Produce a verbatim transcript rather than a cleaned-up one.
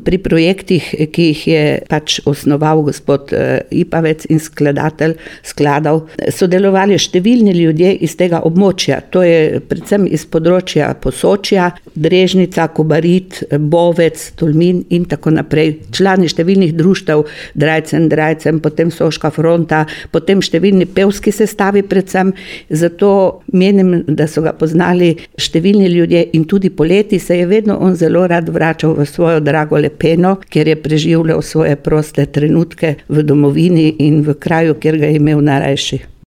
pri projektih, ki jih je pač osnoval gospod Ipavec in skladatelj skladov, sodelovali številni ljudje iz tega območja. To je predvsem iz področja Posočja, Drežnica, Kobarid, Bovec, Tolmin in tako naprej. Člani številnih društev, Drajcen, Drajcen, potem Soška fronta, potem številni pevski sestavi predvsem. Zato menim, da so ga poznali številni ljudje in tudi poleti se je vedno on zelo rad vračal v svojo drago Lepeno, kjer je preživljal svoje proste trenutke v domovini in v kraju, kjer ga je imel najrajši.